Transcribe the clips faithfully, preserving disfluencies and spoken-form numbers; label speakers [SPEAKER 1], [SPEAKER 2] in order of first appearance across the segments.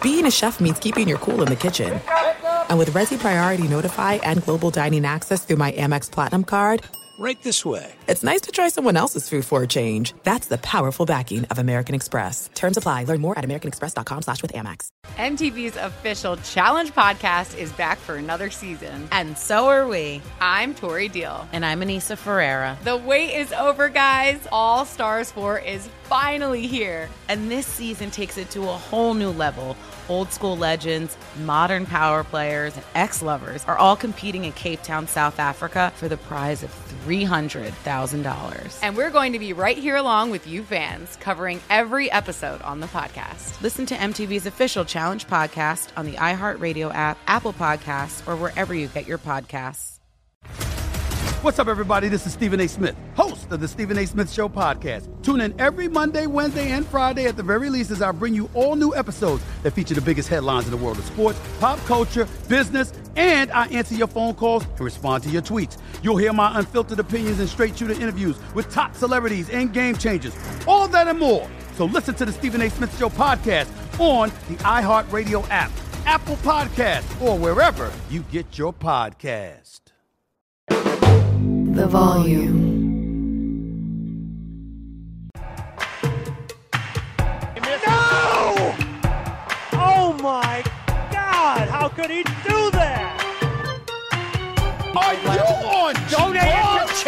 [SPEAKER 1] being a chef means keeping your cool in the kitchen. And with Resi Priority Notify and Global Dining Access through my Amex Platinum card,
[SPEAKER 2] right this way.
[SPEAKER 1] It's nice to try someone else's food for a change. That's the powerful backing of American Express. Terms apply. Learn more at americanexpress.com slash with Amex.
[SPEAKER 3] M T V's official Challenge podcast is back for another season.
[SPEAKER 4] And so are we.
[SPEAKER 3] I'm Tori Deal.
[SPEAKER 4] And I'm Anissa Ferreira.
[SPEAKER 3] The wait is over, guys. All Stars four is finally here.
[SPEAKER 4] And this season takes it to a whole new level. Old school legends, modern power players, and ex-lovers are all competing in Cape Town, South Africa for the prize of three hundred thousand dollars.
[SPEAKER 3] And we're going to be right here along with you fans, covering every episode on the podcast.
[SPEAKER 4] Listen to M T V's official Challenge podcast on the iHeartRadio app, Apple Podcasts, or wherever you get your podcasts.
[SPEAKER 5] What's up, everybody? This is Stephen A. Smith, host of the Stephen A. Smith Show podcast. Tune in every Monday, Wednesday, and Friday at the very least as I bring you all new episodes that feature the biggest headlines in the world of sports, pop culture, business, and I answer your phone calls and respond to your tweets. You'll hear my unfiltered opinions and straight-shooter interviews with top celebrities and game changers. All of that and more. So listen to the Stephen A. Smith Show podcast on the iHeartRadio app, Apple Podcasts, or wherever you get your podcast.
[SPEAKER 6] The volume.
[SPEAKER 7] No! Oh my God! How could he do that?
[SPEAKER 5] Are you on?
[SPEAKER 7] Don't answer.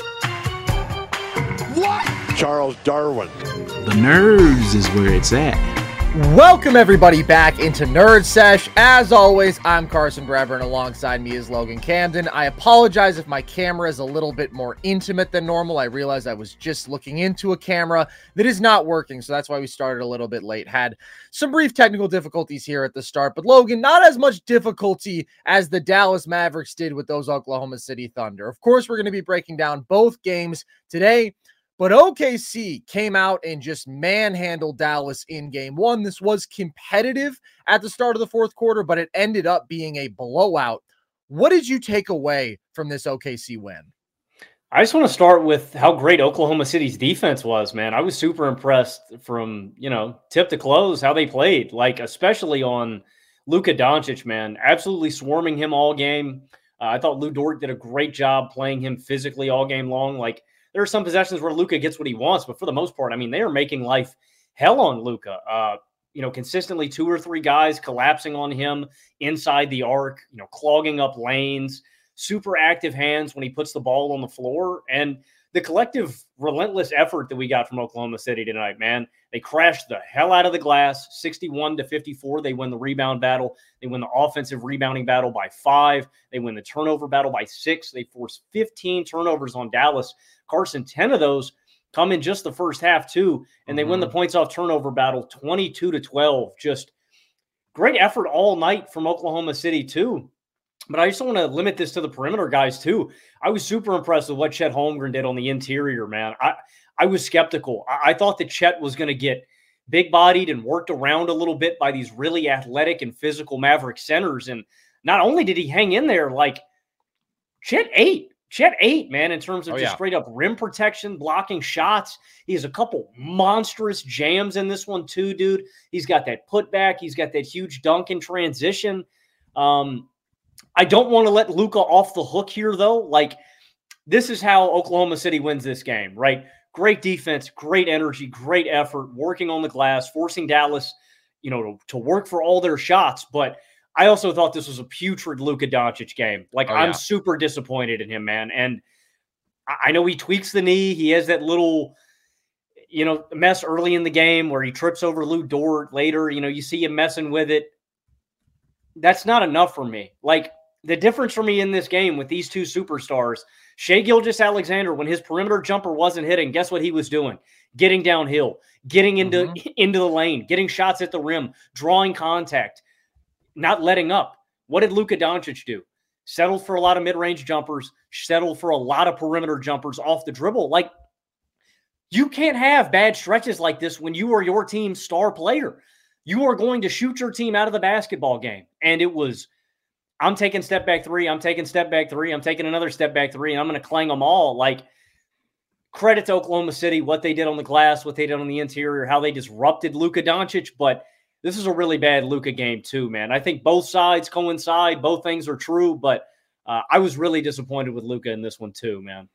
[SPEAKER 5] What?
[SPEAKER 8] Charles Darwin.
[SPEAKER 9] The nerves is where it's at.
[SPEAKER 10] Welcome everybody back into Nerd Sesh. As always, I'm Carson Brever, and alongside me is Logan Camden. I apologize if my camera is a little bit more intimate than normal. I realized I was just looking into a camera that is not working, so that's why we started a little bit late. Had some brief technical difficulties here at the start, but Logan, not as much difficulty as the Dallas Mavericks did with those Oklahoma City Thunder. Of course, we're going to be breaking down both games today. But O K C came out and just manhandled Dallas in game one. This was competitive at the start of the fourth quarter, but it ended up being a blowout. What did you take away from this O K C win?
[SPEAKER 11] I just want to start with how great Oklahoma City's defense was, man. I was super impressed from, you know, tip to close, how they played, like especially on Luka Doncic, man. Absolutely swarming him all game. Uh, I thought Lou Dort did a great job playing him physically all game long. Like, there are some possessions where Luka gets what he wants, but for the most part, I mean, they are making life hell on Luka. Uh, you know, consistently two or three guys collapsing on him inside the arc, you know, clogging up lanes, super active hands when he puts the ball on the floor. And the collective relentless effort that we got from Oklahoma City tonight, man, they crashed the hell out of the glass, sixty-one to fifty-four. They win the rebound battle. They win the offensive rebounding battle by five. They win the turnover battle by six. They force fifteen turnovers on Dallas. Carson, ten of those come in just the first half, too, and they mm-hmm. win the points off turnover battle twenty-two to twelve. Just great effort all night from Oklahoma City, too. But I just don't want to limit this to the perimeter guys, too. I was super impressed with what Chet Holmgren did on the interior, man. I, I was skeptical. I, I thought that Chet was going to get big-bodied and worked around a little bit by these really athletic and physical Maverick centers. And not only did he hang in there, like, Chet ate. Chet ate, man, in terms of
[SPEAKER 10] oh,
[SPEAKER 11] just
[SPEAKER 10] yeah.
[SPEAKER 11] straight up rim protection, blocking shots. He has a couple monstrous jams in this one too, dude. He's got that putback. He's got that huge dunk in transition. Um, I don't want to let Luka off the hook here, though. Like, this is how Oklahoma City wins this game, right? Great defense, great energy, great effort, working on the glass, forcing Dallas, you know, to, to work for all their shots. But I also thought this was a putrid Luka Doncic game. Like, oh, I'm yeah. super disappointed in him, man. And I know he tweaks the knee. He has that little, you know, mess early in the game where he trips over Lou Dort later. You know, you see him messing with it. That's not enough for me. Like, the difference for me in this game with these two superstars, Shai Gilgeous-Alexander, when his perimeter jumper wasn't hitting, guess what he was doing? Getting downhill, getting into, mm-hmm. into the lane, getting shots at the rim, drawing contact. Not letting up. What did Luka Doncic do? Settled for a lot of mid-range jumpers, settled for a lot of perimeter jumpers off the dribble. Like, you can't have bad stretches like this when you are your team's star player. You are going to shoot your team out of the basketball game. And it was, I'm taking step back three, I'm taking step back three, I'm taking another step back three, and I'm going to clang them all. Like, credit to Oklahoma City, what they did on the glass, what they did on the interior, how they disrupted Luka Doncic, but this is a really bad Luka game too, man. I think both sides coincide. Both things are true, but uh, I was really disappointed with Luka in this one too, man.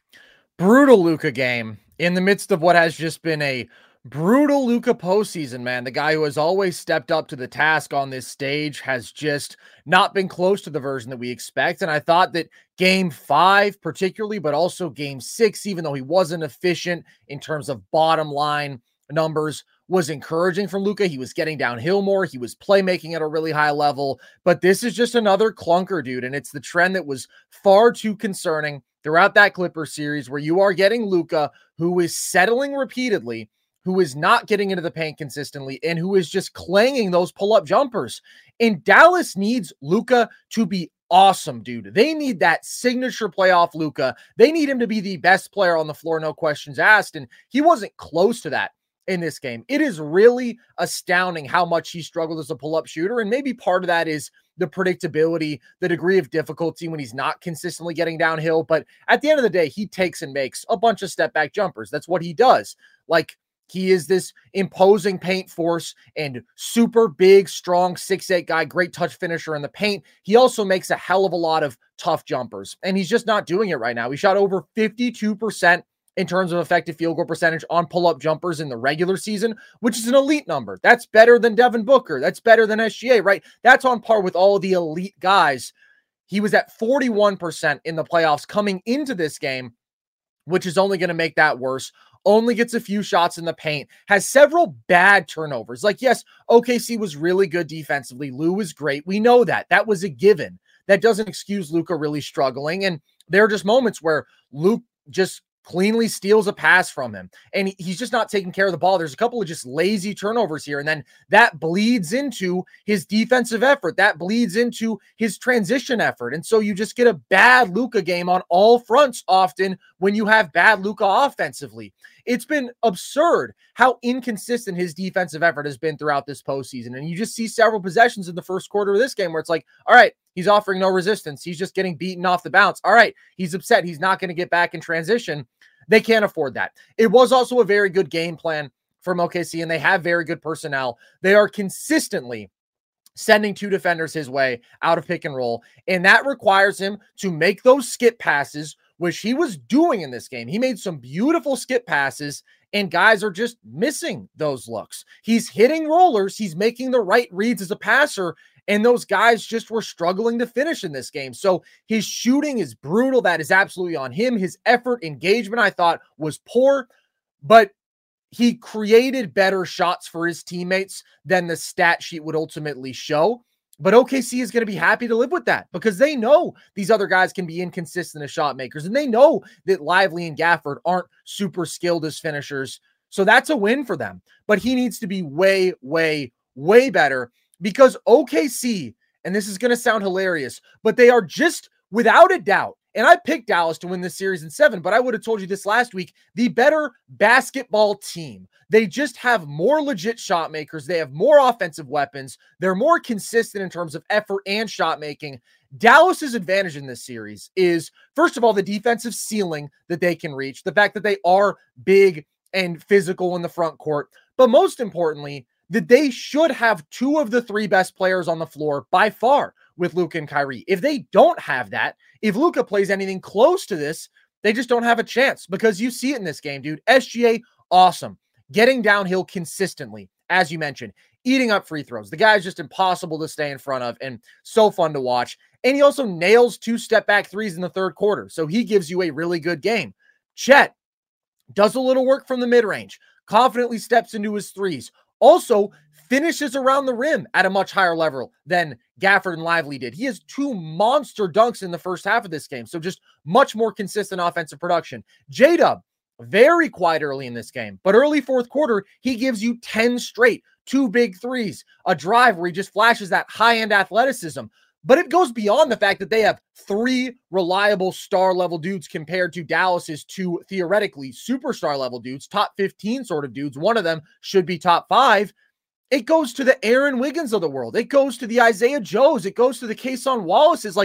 [SPEAKER 10] Brutal Luka game in the midst of what has just been a brutal Luka postseason, man. The guy who has always stepped up to the task on this stage has just not been close to the version that we expect. And I thought that game five particularly, but also game six, even though he wasn't efficient in terms of bottom line numbers, was encouraging from Luka. He was getting downhill more. He was playmaking at a really high level, but this is just another clunker, dude. And it's the trend that was far too concerning throughout that Clippers series, where you are getting Luka, who is settling repeatedly, who is not getting into the paint consistently, and who is just clanging those pull-up jumpers. And Dallas needs Luka to be awesome, dude. They need that signature playoff Luka. They need him to be the best player on the floor, no questions asked. And he wasn't close to that in this game. It is really astounding how much he struggled as a pull-up shooter. And maybe part of that is the predictability, the degree of difficulty when he's not consistently getting downhill. But at the end of the day, he takes and makes a bunch of step back jumpers. That's what he does. Like, he is this imposing paint force and super big, strong six eight guy, great touch finisher in the paint. He also makes a hell of a lot of tough jumpers, and he's just not doing it right now. He shot over fifty-two percent in terms of effective field goal percentage on pull-up jumpers in the regular season, which is an elite number. That's better than Devin Booker. That's better than S G A, right? That's on par with all the elite guys. He was at forty-one percent in the playoffs coming into this game, which is only going to make that worse. Only gets a few shots in the paint, has several bad turnovers. Like, yes, O K C was really good defensively. Lou was great. We know that. That was a given. That doesn't excuse Luka really struggling. And there are just moments where Luke just cleanly steals a pass from him, and he's just not taking care of the ball. There's a couple of just lazy turnovers here, and then that bleeds into his defensive effort. That bleeds into his transition effort, and so you just get a bad Luka game on all fronts often when you have bad Luka offensively. It's been absurd how inconsistent his defensive effort has been throughout this postseason, and you just see several possessions in the first quarter of this game where it's like, all right, he's offering no resistance. He's just getting beaten off the bounce. All right, he's upset. He's not going to get back in transition. They can't afford that. It was also a very good game plan from O K C, and they have very good personnel. They are consistently sending two defenders his way out of pick and roll, and that requires him to make those skip passes, which he was doing in this game. He made some beautiful skip passes, and guys are just missing those looks. He's hitting rollers. He's making the right reads as a passer, and those guys just were struggling to finish in this game. So his shooting is brutal. That is absolutely on him. His effort, engagement, I thought, was poor, but he created better shots for his teammates than the stat sheet would ultimately show. But O K C is going to be happy to live with that because they know these other guys can be inconsistent as shot makers, and they know that Lively and Gafford aren't super skilled as finishers. So that's a win for them. But he needs to be way, way, way better because O K C, and this is going to sound hilarious, but they are just without a doubt, and I picked Dallas to win this series in seven, but I would have told you this last week, the better basketball team. They just have more legit shot makers. They have more offensive weapons. They're more consistent in terms of effort and shot making. Dallas's advantage in this series is, first of all, the defensive ceiling that they can reach, the fact that they are big and physical in the front court, but most importantly, that they should have two of the three best players on the floor by far with Luka and Kyrie. If they don't have that, if Luka plays anything close to this, they just don't have a chance because you see it in this game, dude. S G A, awesome. Getting downhill consistently, as you mentioned, eating up free throws. The guy's just impossible to stay in front of and so fun to watch. And he also nails two step-back threes in the third quarter, so he gives you a really good game. Chet does a little work from the mid-range, confidently steps into his threes, also finishes around the rim at a much higher level than Gafford and Lively did. He has two monster dunks in the first half of this game, so just much more consistent offensive production. J-Dub, very quiet early in this game, but early fourth quarter, he gives you ten straight, two big threes, a drive where he just flashes that high-end athleticism. But it goes beyond the fact that they have three reliable star-level dudes compared to Dallas's two theoretically superstar-level dudes, top fifteen sort of dudes. One of them should be top five. It goes to the Aaron Wiggins of the world. It goes to the Isaiah Joes. It goes to the Kason Wallaces. Like,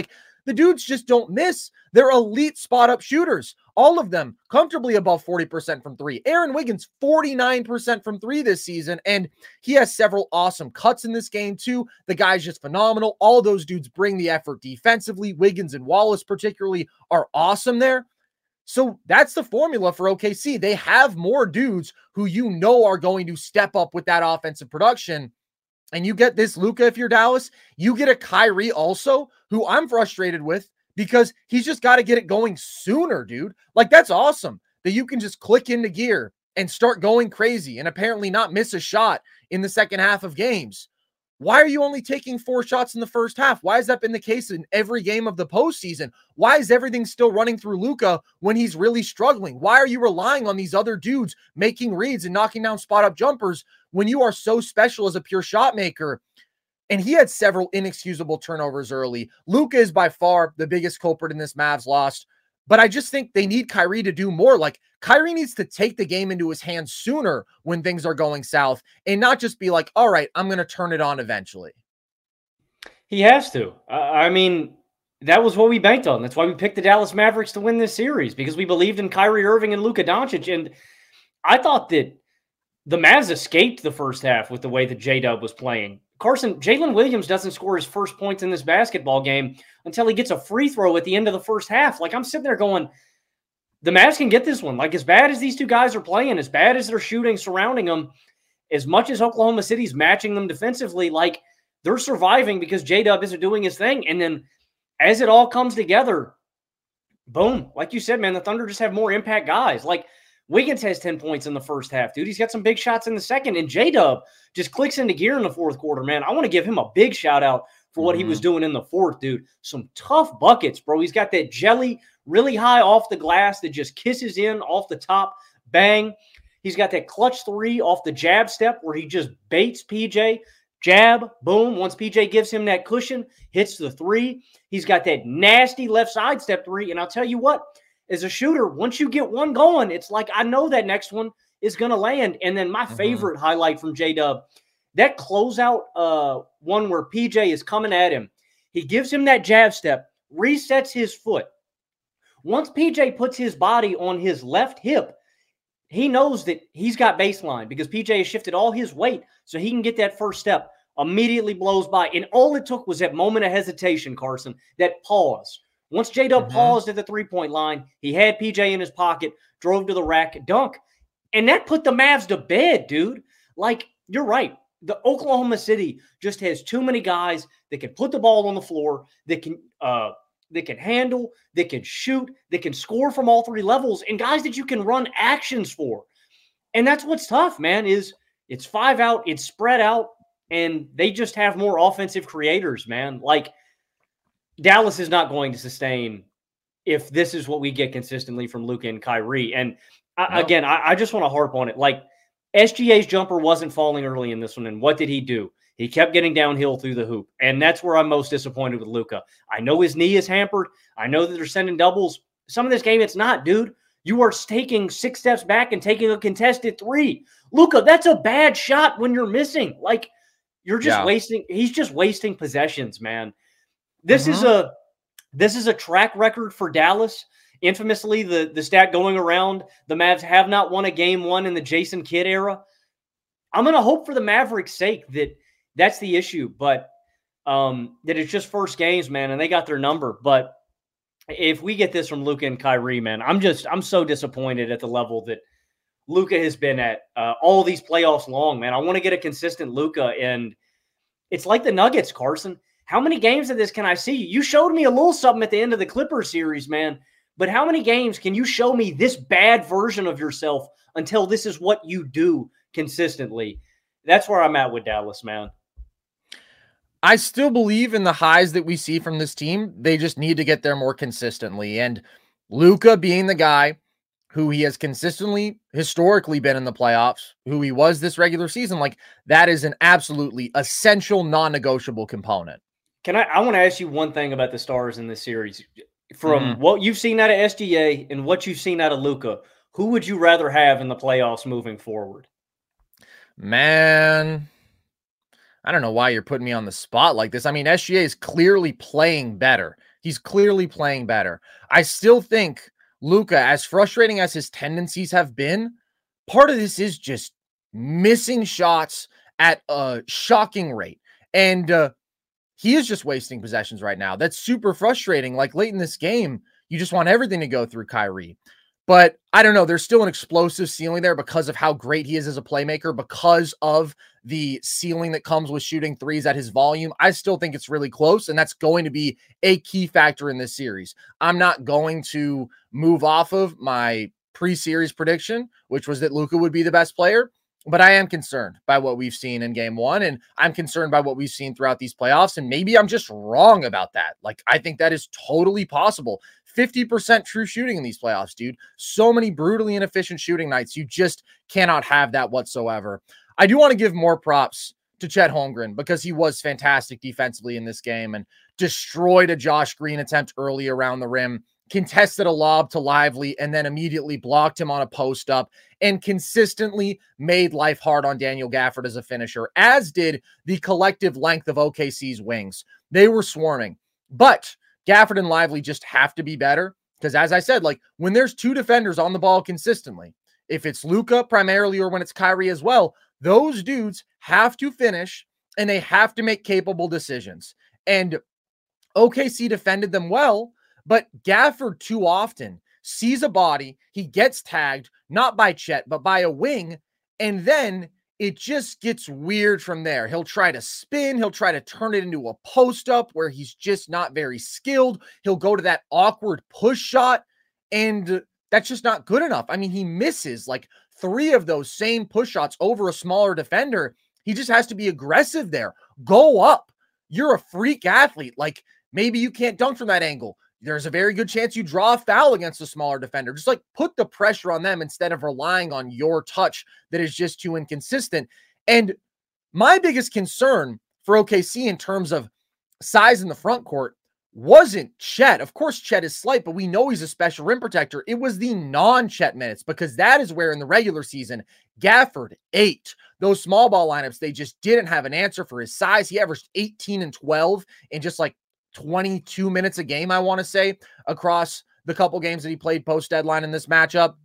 [SPEAKER 10] The dudes just don't miss. They're elite spot-up shooters. All of them comfortably above forty percent from three. Aaron Wiggins, forty-nine percent from three this season, and he has several awesome cuts in this game too. The guy's just phenomenal. All those dudes bring the effort defensively. Wiggins and Wallace particularly are awesome there. So that's the formula for O K C. They have more dudes who you know are going to step up with that offensive production. And you get this Luka if you're Dallas. You get a Kyrie also, who I'm frustrated with because he's just got to get it going sooner, dude. Like, that's awesome that you can just click into gear and start going crazy and apparently not miss a shot in the second half of games. Why are you only taking four shots in the first half? Why has that been the case in every game of the postseason? Why is everything still running through Luka when he's really struggling? Why are you relying on these other dudes making reads and knocking down spot-up jumpers when you are so special as a pure shot maker? And he had several inexcusable turnovers early. Luka is by far the biggest culprit in this Mavs loss. But I just think they need Kyrie to do more. Like, Kyrie needs to take the game into his hands sooner when things are going south and not just be like, all right, I'm going to turn it on eventually.
[SPEAKER 11] He has to. Uh, I mean, that was what we banked on. That's why we picked the Dallas Mavericks to win this series, because we believed in Kyrie Irving and Luka Doncic. And I thought that the Mavs escaped the first half with the way that J-Dub was playing. Carson, Jalen Williams doesn't score his first points in this basketball game until he gets a free throw at the end of the first half. Like, I'm sitting there going, the Mavs can get this one. Like, as bad as these two guys are playing, as bad as they're shooting surrounding them, as much as Oklahoma City's matching them defensively, like, they're surviving because J-Dub isn't doing his thing. And then as it all comes together, boom, like you said, man, the Thunder just have more impact guys. Like, Wiggins has ten points in the first half, dude. He's got some big shots in the second. And J-Dub just clicks into gear in the fourth quarter, man. I want to give him a big shout out for what mm-hmm. he was doing in the fourth, dude. Some tough buckets, bro. He's got that jelly really high off the glass that just kisses in off the top. Bang. He's got that clutch three off the jab step where he just baits P J. Jab, boom. Once P J gives him that cushion, hits the three. He's got that nasty left side step three. And I'll tell you what, as a shooter, once you get one going, it's like I know that next one is going to land. And then my mm-hmm. favorite highlight from J-Dub, that closeout uh, one where P J is coming at him. He gives him that jab step, resets his foot. Once P J puts his body on his left hip, he knows that he's got baseline because P J has shifted all his weight so he can get that first step. Immediately blows by. And all it took was that moment of hesitation, Carson, that pause. Once J-Dub mm-hmm. paused at the three-point line, he had P J in his pocket, drove to the rack, dunk. And that put the Mavs to bed, dude. Like, you're right. The Oklahoma City just has too many guys that can put the ball on the floor, that can uh, that can handle, that can shoot, that can score from all three levels, and guys that you can run actions for. And that's what's tough, man, is it's five out, it's spread out, and they just have more offensive creators, man. Like, Dallas is not going to sustain if this is what we get consistently from Luka and Kyrie. And I, no. again, I, I just want to harp on it. Like, S G A's jumper wasn't falling early in this one, and what did he do? He kept getting downhill through the hoop, and that's where I'm most disappointed with Luka. I know his knee is hampered. I know that they're sending doubles. Some of this game, it's not, dude. You are taking six steps back and taking a contested three. Luka, that's a bad shot when you're missing. Like, you're just yeah. wasting – he's just wasting possessions, man. This mm-hmm. is a this is a track record for Dallas. Infamously, the, the stat going around, the Mavs have not won a game one in the Jason Kidd era. I'm going to hope for the Mavericks' sake that that's the issue, but um, that it's just first games, man, and they got their number. But if we get this from Luka and Kyrie, man, I'm just I'm so disappointed at the level that Luka has been at uh, all these playoffs long, man. I want to get a consistent Luka, and it's like the Nuggets, Carson. How many games of this can I see? You showed me a little something at the end of the Clippers series, man. But how many games can you show me this bad version of yourself until this is what you do consistently? That's where I'm at with Dallas, man.
[SPEAKER 10] I still believe in the highs that we see from this team. They just need to get there more consistently. And Luka being the guy who he has consistently, historically been in the playoffs, who he was this regular season, like, that is an absolutely essential, non-negotiable component.
[SPEAKER 11] Can I, I want to ask you one thing about the Stars in this series. From mm-hmm. what you've seen out of S G A and what you've seen out of Luka, who would you rather have in the playoffs moving forward?
[SPEAKER 10] Man, I don't know why you're putting me on the spot like this. I mean, S G A is clearly playing better. He's clearly playing better. I still think Luka, as frustrating as his tendencies have been, part of this is just missing shots at a shocking rate. And uh, he is just wasting possessions right now. That's super frustrating. Like late in this game, you just want everything to go through Kyrie. But I don't know. There's still an explosive ceiling there because of how great he is as a playmaker, because of the ceiling that comes with shooting threes at his volume. I still think it's really close, and that's going to be a key factor in this series. I'm not going to move off of my pre-series prediction, which was that Luka would be the best player, but I am concerned by what we've seen in game one, and I'm concerned by what we've seen throughout these playoffs, and maybe I'm just wrong about that. Like, I think that is totally possible. fifty percent true shooting in these playoffs, dude. So many brutally inefficient shooting nights. You just cannot have that whatsoever. I do want to give more props to Chet Holmgren because he was fantastic defensively in this game and destroyed a Josh Green attempt early around the rim, contested a lob to Lively, and then immediately blocked him on a post up and consistently made life hard on Daniel Gafford as a finisher, as did the collective length of O K C's wings. They were swarming, but Gafford and Lively just have to be better because, as I said, like when there's two defenders on the ball consistently, if it's Luka primarily or when it's Kyrie as well, those dudes have to finish and they have to make capable decisions. And O K C defended them well, but Gafford too often sees a body, he gets tagged, not by Chet, but by a wing, and then it just gets weird from there. He'll try to spin. He'll try to turn it into a post-up where he's just not very skilled. He'll go to that awkward push shot, and that's just not good enough. I mean, he misses like three of those same push shots over a smaller defender. He just has to be aggressive there. Go up. You're a freak athlete. Like, maybe you can't dunk from that angle. There's a very good chance you draw a foul against a smaller defender. Just like put the pressure on them instead of relying on your touch that is just too inconsistent. And my biggest concern for O K C in terms of size in the front court wasn't Chet. Of course, Chet is slight, but we know he's a special rim protector. It was the non-Chet minutes, because that is where in the regular season, Gafford ate. Those small ball lineups, they just didn't have an answer for his size. He averaged eighteen and twelve in just like twenty-two minutes a game, I want to say, across the couple games that he played post-deadline in this matchup.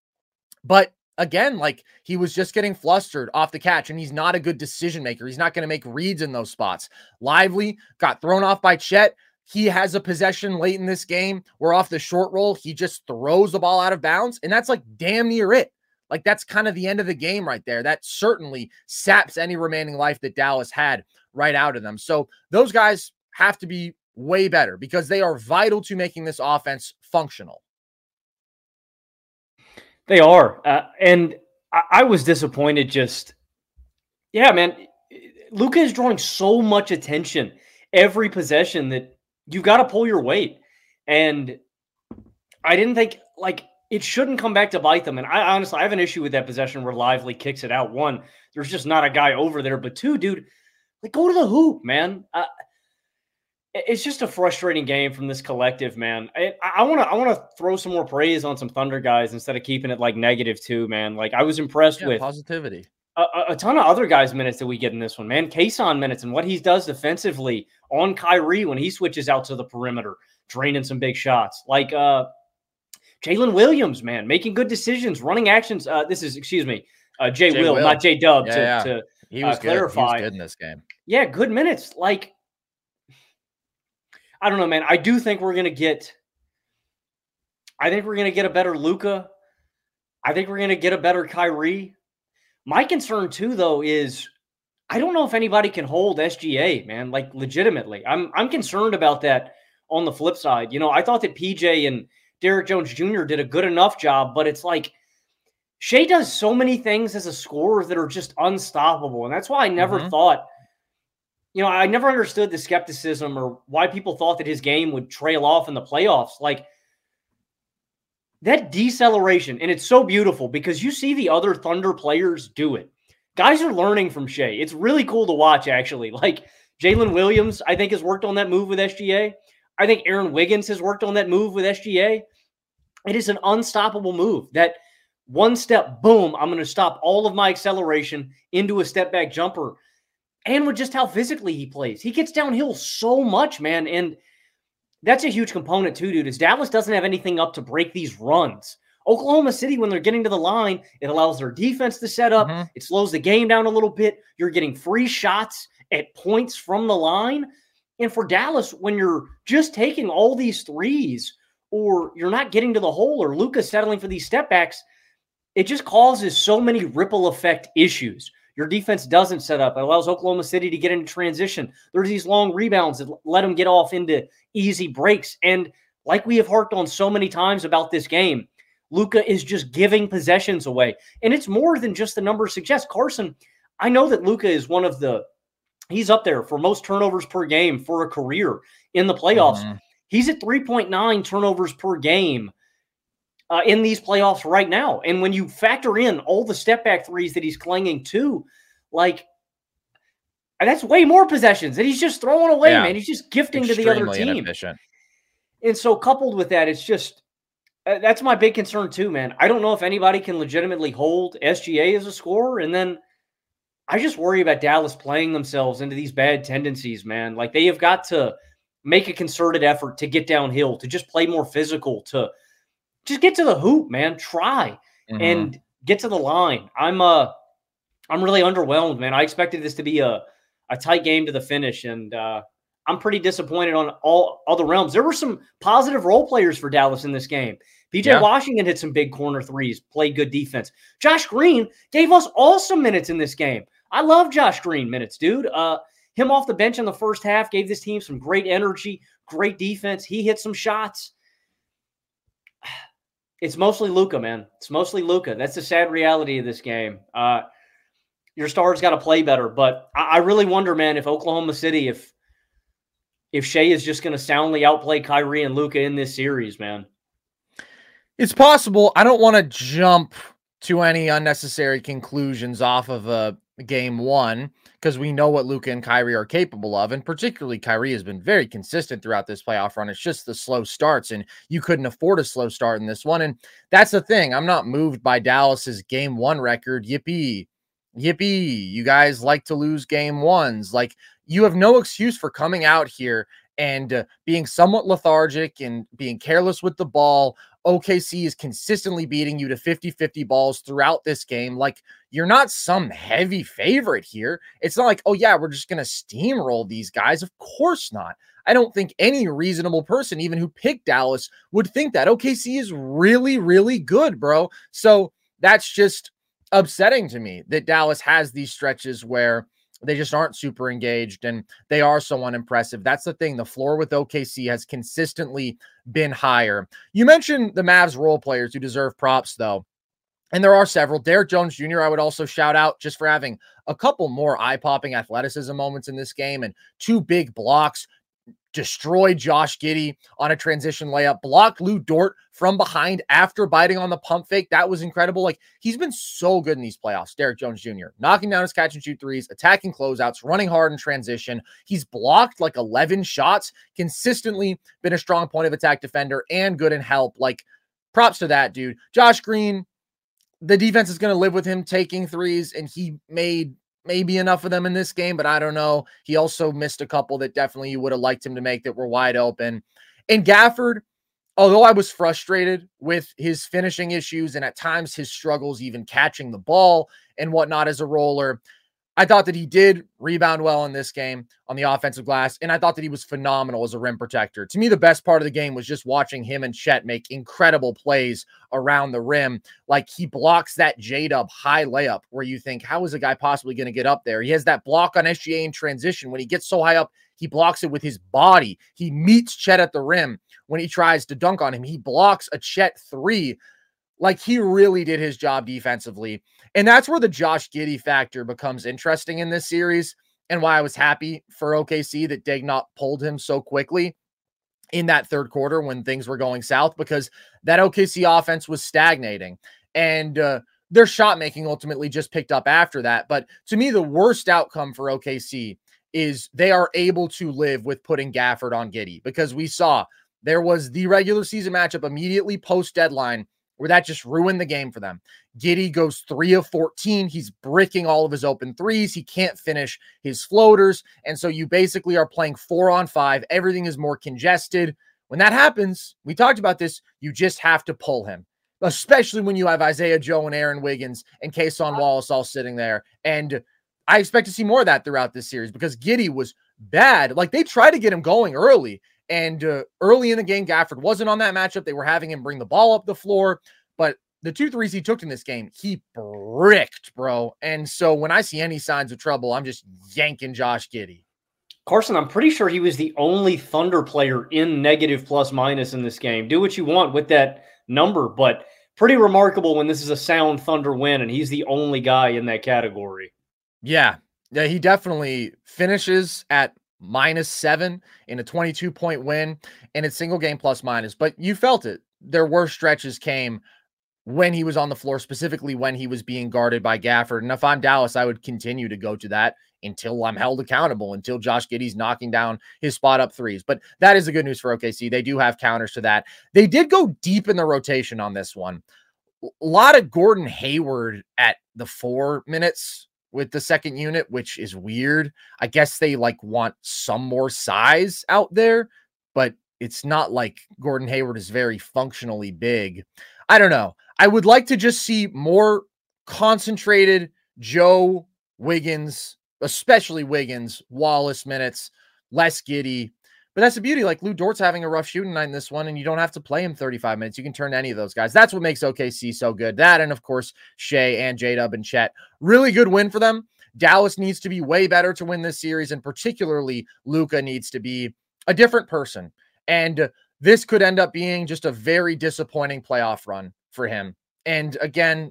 [SPEAKER 10] But again, like, he was just getting flustered off the catch, and he's not a good decision maker. He's not going to make reads in those spots. Lively got thrown off by Chet. He has a possession late in this game where off the short roll, he just throws the ball out of bounds, and that's like damn near it. Like, that's kind of the end of the game right there. That certainly saps any remaining life that Dallas had right out of them. So those guys have to be way better because they are vital to making this offense functional.
[SPEAKER 11] They are. Uh, and I, I was disappointed just, yeah, man, Luka is drawing so much attention every possession that you've got to pull your weight. And I didn't think, like, it shouldn't come back to bite them. And I honestly, I have an issue with that possession where Lively kicks it out. One, there's just not a guy over there. But two, dude, like, go to the hoop, man. Uh, It's just a frustrating game from this collective, man. I want to I want to throw some more praise on some Thunder guys instead of keeping it like negative too, man. Like, I was impressed
[SPEAKER 10] yeah,
[SPEAKER 11] with
[SPEAKER 10] positivity.
[SPEAKER 11] A, a ton of other guys' minutes that we get in this one, man. Kayson minutes and what he does defensively on Kyrie when he switches out to the perimeter, draining some big shots. Like uh, Jalen Williams, man, making good decisions, running actions. Uh, this is, excuse me, uh, Jay, Jay Will, Will, not J Dub. Yeah, to,
[SPEAKER 10] yeah.
[SPEAKER 11] to
[SPEAKER 10] he was
[SPEAKER 11] uh, clarify,
[SPEAKER 10] good. He was good in this game.
[SPEAKER 11] Yeah, good minutes. Like, I don't know, man. I do think we're going to get – I think we're going to get a better Luka. I think we're going to get a better Kyrie. My concern, too, though, is I don't know if anybody can hold S G A, man, like legitimately. I'm I'm concerned about that on the flip side. You know, I thought that P J and Derrick Jones Junior did a good enough job, but it's like Shai does so many things as a scorer that are just unstoppable, and that's why I never mm-hmm. thought – You know, I never understood the skepticism or why people thought that his game would trail off in the playoffs. Like, that deceleration, and it's so beautiful because you see the other Thunder players do it. Guys are learning from Shai. It's really cool to watch, actually. Like, Jalen Williams, I think, has worked on that move with S G A. I think Aaron Wiggins has worked on that move with S G A. It is an unstoppable move. That one step, boom, I'm going to stop all of my acceleration into a step-back jumper. And with just how physically he plays. He gets downhill so much, man. And that's a huge component too, dude, is Dallas doesn't have anything up to break these runs. Oklahoma City, when they're getting to the line, it allows their defense to set up. Mm-hmm. It slows the game down a little bit. You're getting free shots at points from the line. And for Dallas, when you're just taking all these threes or you're not getting to the hole or Luka's settling for these step backs, it just causes so many ripple effect issues. Your defense doesn't set up. It allows Oklahoma City to get into transition. There's these long rebounds that let them get off into easy breaks. And like we have harped on so many times about this game, Luka is just giving possessions away. And it's more than just the numbers suggest. Carson, I know that Luka is one of the – he's up there for most turnovers per game for a career in the playoffs. Mm-hmm. He's at three point nine turnovers per game uh, in these playoffs right now. And when you factor in all the step-back threes that he's clinging to, like – that's way more possessions that he's just throwing away, yeah. man. He's just gifting Extremely to the other team. Inefficient. And so coupled with that, it's just – Uh, that's my big concern too, man. I don't know if anybody can legitimately hold S G A as a scorer. And then I just worry about Dallas playing themselves into these bad tendencies, man. Like they have got to make a concerted effort to get downhill, to just play more physical, to just get to the hoop, man. Try mm-hmm. and get to the line. I'm uh, I'm really underwhelmed, man. I expected this to be a, a tight game to the finish. And uh, I'm pretty disappointed on all other realms. There were some positive role players for Dallas in this game. P J yeah. Washington hit some big corner threes, played good defense. Josh Green gave us awesome minutes in this game. I love Josh Green minutes, dude. Uh, him off the bench in the first half gave this team some great energy, great defense. He hit some shots. It's mostly Luka, man. It's mostly Luka. That's the sad reality of this game. Uh, your stars got to play better. But I, I really wonder, man, if Oklahoma City, if if Shea is just going to soundly outplay Kyrie and Luka in this series, man.
[SPEAKER 10] It's possible. I don't want to jump to any unnecessary conclusions off of a game one because we know what Luka and Kyrie are capable of, and particularly Kyrie has been very consistent throughout this playoff run. It's just the slow starts, and you couldn't afford a slow start in this one, and that's the thing. I'm not moved by Dallas's game one record. Yippee. Yippee. You guys like to lose game ones. Like, you have no excuse for coming out here and uh, being somewhat lethargic and being careless with the ball. O K C is consistently beating you to fifty fifty balls throughout this game. Like, you're not some heavy favorite here. It's not like, oh yeah, we're just going to steamroll these guys. Of course not. I don't think any reasonable person, even who picked Dallas, would think that. O K C is really, really good, bro. So that's just upsetting to me that Dallas has these stretches where they just aren't super engaged and they are so unimpressive. That's the thing. The floor with O K C has consistently been higher. You mentioned the Mavs role players who deserve props, though. And there are several. Derrick Jones Junior I would also shout out just for having a couple more eye-popping athleticism moments in this game and two big blocks. Destroyed Josh Giddey on a transition layup, blocked Lou Dort from behind after biting on the pump fake. That was incredible. Like, he's been so good in these playoffs, Derrick Jones Junior Knocking down his catch and shoot threes, attacking closeouts, running hard in transition. He's blocked like eleven shots, consistently been a strong point of attack defender and good in help. Like, props to that dude. Josh Green, the defense is going to live with him taking threes, and he made maybe enough of them in this game, but I don't know. He also missed a couple that definitely you would have liked him to make that were wide open. And Gafford, although I was frustrated with his finishing issues and at times his struggles even catching the ball and whatnot as a roller, I thought that he did rebound well in this game on the offensive glass, and I thought that he was phenomenal as a rim protector. To me, the best part of the game was just watching him and Chet make incredible plays around the rim. Like, he blocks that J-Dub high layup where you think, how is a guy possibly going to get up there? He has that block on S G A in transition. When he gets so high up, he blocks it with his body. He meets Chet at the rim when he tries to dunk on him. He blocks a Chet three. Like, he really did his job defensively. And that's where the Josh Giddey factor becomes interesting in this series and why I was happy for O K C that Daigneault pulled him so quickly in that third quarter when things were going south, because that O K C offense was stagnating. And uh, their shot making ultimately just picked up after that. But to me, the worst outcome for O K C is they are able to live with putting Gafford on Giddey, because we saw there was the regular season matchup immediately post-deadline where that just ruined the game for them. Giddey goes three of fourteen. He's bricking all of his open threes. He can't finish his floaters. And so you basically are playing four on five. Everything is more congested. when that happens, we talked about this, you just have to pull him, especially when you have Isaiah Joe and Aaron Wiggins and Kason Wallace all sitting there. And I expect to see more of that throughout this series because Giddey was bad. Like, they tried to get him going early, and uh, early in the game, Gafford wasn't on that matchup. They were having him bring the ball up the floor, but the two threes he took in this game, he bricked, bro. And so when I see any signs of trouble, I'm just yanking Josh Giddey.
[SPEAKER 11] Carson, I'm pretty sure he was the only Thunder player in negative plus minus in this game. Do what you want with that number, but pretty remarkable when this is a sound Thunder win, and he's the only guy in that category.
[SPEAKER 10] Yeah, yeah, he definitely finishes at minus seven in a twenty-two point win, and it's single game plus minus. But you felt it. Their worst stretches came when he was on the floor, specifically when he was being guarded by Gafford. And if I'm Dallas, I would continue to go to that until I'm held accountable, until Josh Giddey's knocking down his spot up threes. But that is the good news for O K C. They do have counters to that. They did go deep in the rotation on this one. A lot of Gordon Hayward at the four minutes with the second unit, which is weird. I guess they like want some more size out there, but it's not like Gordon Hayward is very functionally big. I don't know. I would like to just see more concentrated Joe, Wiggins, especially Wiggins, Wallace minutes, less Giddey. But that's the beauty. Like, Lou Dort's having a rough shooting night in this one, and you don't have to play him thirty-five minutes. You can turn to any of those guys. That's what makes O K C so good. That, and of course, Shea and J-Dub and Chet. Really good win for them. Dallas needs to be way better to win this series, and particularly Luka needs to be a different person. And this could end up being just a very disappointing playoff run for him. And again,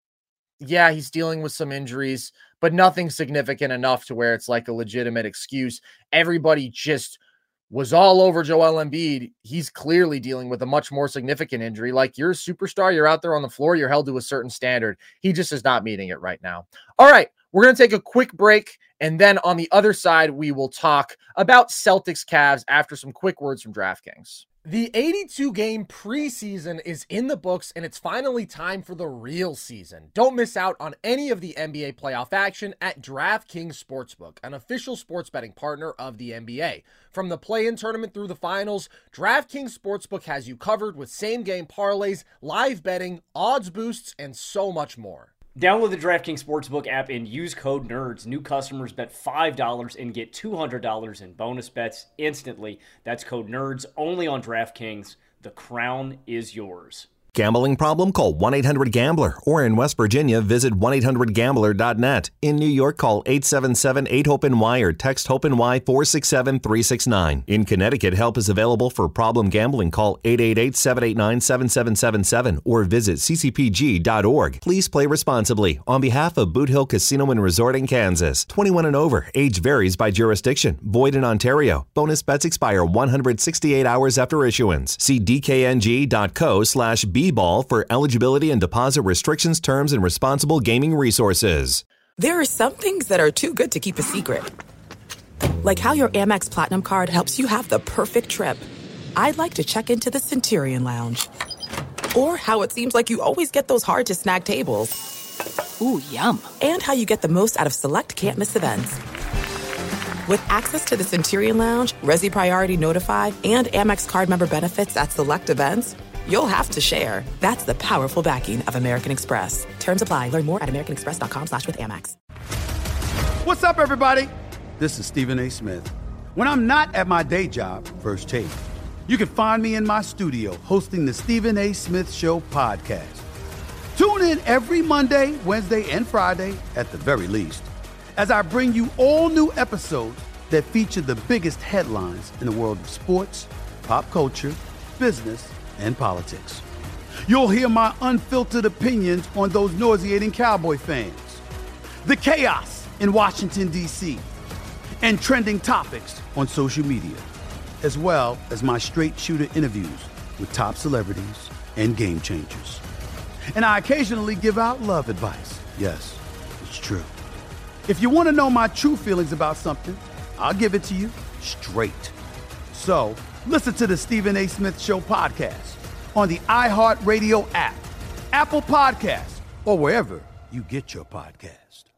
[SPEAKER 10] yeah, he's dealing with some injuries, but nothing significant enough to where it's like a legitimate excuse. Everybody just was all over Joel Embiid. He's clearly dealing with a much more significant injury. Like, you're a superstar, you're out there on the floor, you're held to a certain standard. He just is not meeting it right now. All right, we're going to take a quick break, and then on the other side, we will talk about Celtics Cavs after some quick words from DraftKings. The eighty-two game preseason is in the books, and it's finally time for the real season. Don't miss out on any of the N B A playoff action at DraftKings Sportsbook, an official sports betting partner of the N B A. From the play-in tournament through the finals, DraftKings Sportsbook has you covered with same-game parlays, live betting, odds boosts, and so much more.
[SPEAKER 11] Download the DraftKings Sportsbook app and use code NERDS. New customers bet five dollars and get two hundred dollars in bonus bets instantly. That's code NERDS only on DraftKings. The crown is yours.
[SPEAKER 2] Gambling problem? Call one eight hundred gambler. Or in West Virginia, visit one eight hundred gambler dot net. In New York, call eight seven seven eight hope N Y or text HOPE-NY four six seven three six nine. In Connecticut, help is available for problem gambling. Call eight eight eight seven eight nine seven seven seven seven or visit c c p g dot org. Please play responsibly. On behalf of Boot Hill Casino and Resort in Kansas, twenty-one and over. Age varies by jurisdiction. Void in Ontario. Bonus bets expire one hundred sixty-eight hours after issuance. See d k n g dot co slash b ball for eligibility and deposit restrictions, terms, and responsible gaming resources.
[SPEAKER 1] There are some things that are too good to keep a secret. Like how your Amex Platinum card helps you have the perfect trip. I'd like to check into the Centurion Lounge. Or how it seems like you always get those hard-to-snag tables.
[SPEAKER 6] Ooh, yum.
[SPEAKER 1] And how you get the most out of select can't-miss events. With access to the Centurion Lounge, Resi Priority Notify, and Amex card member benefits at select events, you'll have to share. That's the powerful backing of American Express. Terms apply. Learn more at americanexpress.com slash with Amex.
[SPEAKER 5] What's up, everybody? This is Stephen A. Smith. When I'm not at my day job, First Take, you can find me in my studio hosting the Stephen A. Smith Show podcast. Tune in every Monday, Wednesday, and Friday, at the very least, as I bring you all new episodes that feature the biggest headlines in the world of sports, pop culture, business, and politics. You'll hear my unfiltered opinions on those nauseating Cowboy fans, the chaos in Washington, D C, and trending topics on social media, as well as my straight shooter interviews with top celebrities and game changers. And I occasionally give out love advice. Yes, it's true. If you want to know my true feelings about something, I'll give it to you straight. So, listen to the Stephen A. Smith Show podcast on the iHeartRadio app, Apple Podcasts, or wherever you get your podcast.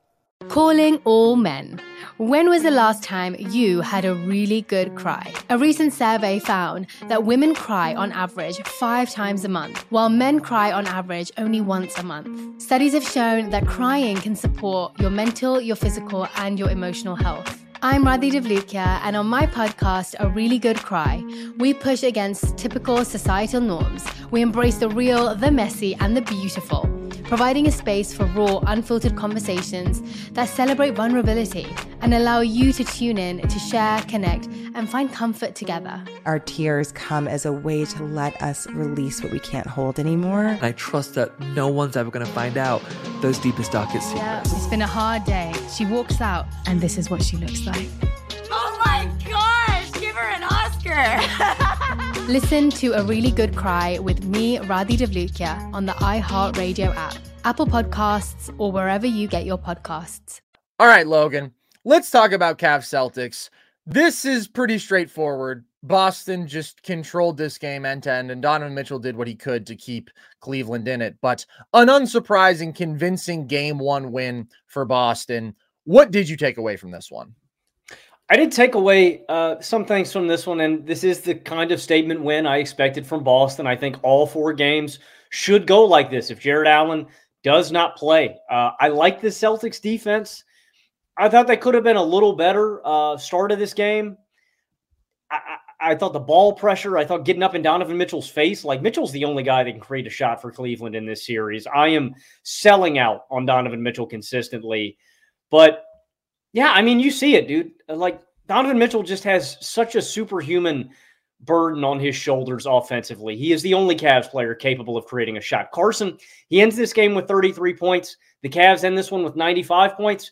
[SPEAKER 8] Calling all men. When was the last time you had a really good cry? A recent survey found that women cry on average five times a month, while men cry on average only once a month. Studies have shown that crying can support your mental, your physical, and your emotional health. I'm Radhi Devlukia, and on my podcast, A Really Good Cry, we push against typical societal norms. We embrace the real, the messy, and the beautiful, providing a space for raw, unfiltered conversations that celebrate vulnerability and allow you to tune in to share, connect, and find comfort together.
[SPEAKER 12] Our tears come as a way to let us release what we can't hold anymore.
[SPEAKER 13] And I trust that no one's ever going to find out those deepest, darkest secrets.
[SPEAKER 8] Yeah, it's been a hard day. She walks out, and this is what she looks like.
[SPEAKER 14] Oh my gosh, give her an Oscar.
[SPEAKER 8] Listen to A Really Good Cry with me, Radhi Devlukia, on the iHeartRadio app, Apple Podcasts, or wherever you get your podcasts.
[SPEAKER 10] All right, Logan, let's talk about Cavs Celtics. This is pretty straightforward. Boston just controlled this game end to end, and Donovan Mitchell did what he could to keep Cleveland in it. But an unsurprising, convincing game one win for Boston. What did you take away from this one?
[SPEAKER 11] I did take away uh, some things from this one, and this is the kind of statement win I expected from Boston. I think all four games should go like this if Jarrett Allen does not play. Uh, I like the Celtics defense. I thought they could have been a little better uh, start of this game. I, I, I thought the ball pressure, I thought getting up in Donovan Mitchell's face, like Mitchell's the only guy that can create a shot for Cleveland in this series. I am selling out on Donovan Mitchell consistently. But yeah, I mean, you see it, dude. Like Donovan Mitchell just has such a superhuman burden on his shoulders offensively. He is the only Cavs player capable of creating a shot. Carson, he ends this game with thirty-three points. The Cavs end this one with ninety-five points.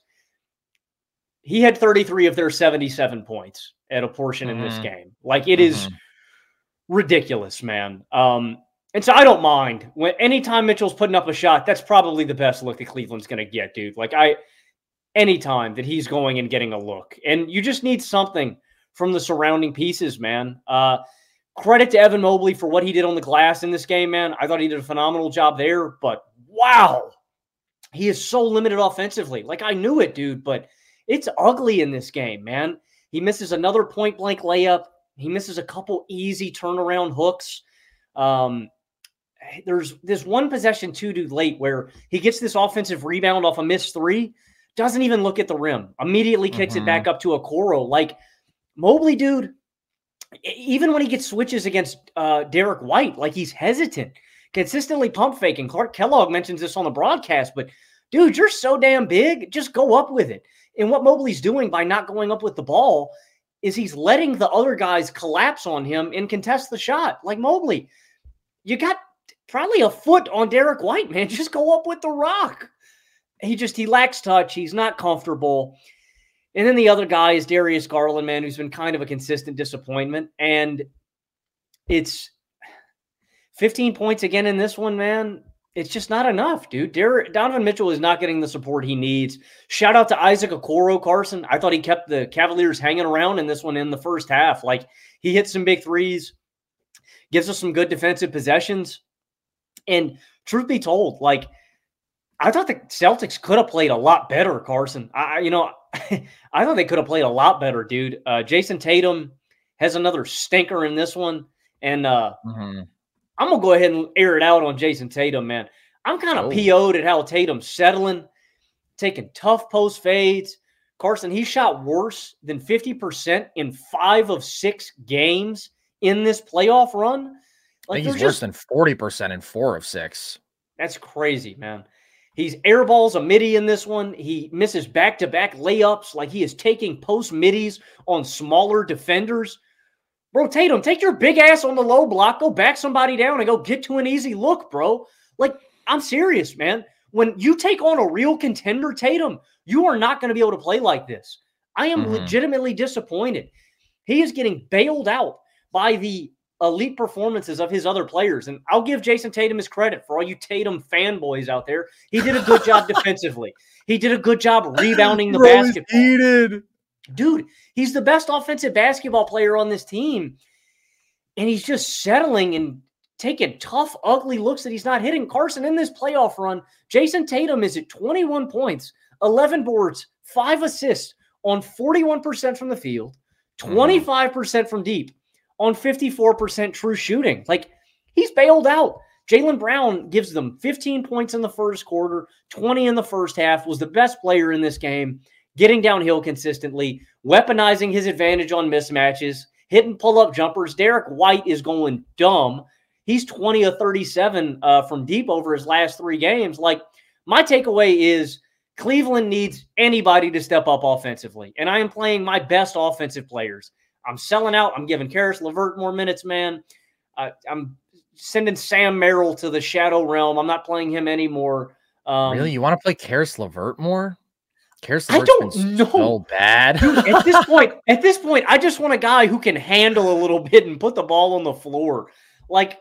[SPEAKER 11] He had thirty-three of their seventy-seven points at a portion mm-hmm. in this game. Like it mm-hmm. is ridiculous, man. Um, and so I don't mind when anytime Mitchell's putting up a shot, that's probably the best look that Cleveland's going to get, dude. Like I, anytime that he's going and getting a look, and you just need something from the surrounding pieces, man. Uh, credit to Evan Mobley for what he did on the glass in this game, man. I thought he did a phenomenal job there, but wow, he is so limited offensively. Like I knew it, dude, but it's ugly in this game, man. He misses another point-blank layup. He misses a couple easy turnaround hooks. Um, there's this one possession, too, dude, late where he gets this offensive rebound off a missed three, doesn't even look at the rim, immediately kicks mm-hmm. it back up to Okoro. Like, Mobley, dude, even when he gets switches against uh, Derek White, like he's hesitant, consistently pump faking. Clark Kellogg mentions this on the broadcast, but dude, you're so damn big. Just go up with it. And what Mobley's doing by not going up with the ball is he's letting the other guys collapse on him and contest the shot. Like Mobley, you got probably a foot on Derek White, man. Just go up with the rock. He just, he lacks touch. He's not comfortable. And then the other guy is Darius Garland, man, who's been kind of a consistent disappointment. And it's fifteen points again in this one, man. It's just not enough, dude. Der- Donovan Mitchell is not getting the support he needs. Shout out to Isaac Okoro, Carson. I thought he kept the Cavaliers hanging around in this one in the first half. Like, he hits some big threes, gives us some good defensive possessions. And truth be told, like, I thought the Celtics could have played a lot better, Carson. I, you know, I thought they could have played a lot better, dude. Uh, Jason Tatum has another stinker in this one. And uh, mm-hmm. I'm going to go ahead and air it out on Jason Tatum, man. I'm kind of oh. P O'd at how Tatum's settling, taking tough post fades. Carson, he shot worse than fifty percent in five of six games in this playoff run.
[SPEAKER 10] Like, I think he's worse just, than forty percent in four of six.
[SPEAKER 11] That's crazy, man. He's airballs a midi in this one. He misses back-to-back layups like he is taking post middies on smaller defenders. Bro, Tatum, take your big ass on the low block, go back somebody down and go get to an easy look, bro. Like, I'm serious, man. When you take on a real contender, Tatum, you are not going to be able to play like this. I am mm-hmm. legitimately disappointed. He is getting bailed out by the elite performances of his other players. And I'll give Jason Tatum his credit for all you Tatum fanboys out there. He did a good job defensively. He did a good job rebounding the
[SPEAKER 10] Bro,
[SPEAKER 11] basketball.
[SPEAKER 10] He's heated.
[SPEAKER 11] Dude, he's the best offensive basketball player on this team. And he's just settling and taking tough, ugly looks that he's not hitting. Carson, in this playoff run, Jason Tatum is at twenty-one points, eleven boards, five assists on forty-one percent from the field, twenty-five percent from deep on fifty-four percent true shooting. Like, he's bailed out. Jaylen Brown gives them fifteen points in the first quarter, twenty in the first half, was the best player in this game, getting downhill consistently, weaponizing his advantage on mismatches, hitting pull-up jumpers. Derek White is going dumb. He's twenty of thirty-seven uh, from deep over his last three games. Like, my takeaway is Cleveland needs anybody to step up offensively, and I am playing my best offensive players. I'm selling out. I'm giving Karis LeVert more minutes, man. Uh, I'm sending Sam Merrill to the Shadow Realm. I'm not playing him anymore. Um,
[SPEAKER 10] really? You want to play Karis LeVert more? Karis
[SPEAKER 11] I
[SPEAKER 10] LeVert's
[SPEAKER 11] don't
[SPEAKER 10] been
[SPEAKER 11] know.
[SPEAKER 10] so bad.
[SPEAKER 11] Dude, at this point, at this point, I just want a guy who can handle a little bit and put the ball on the floor. Like,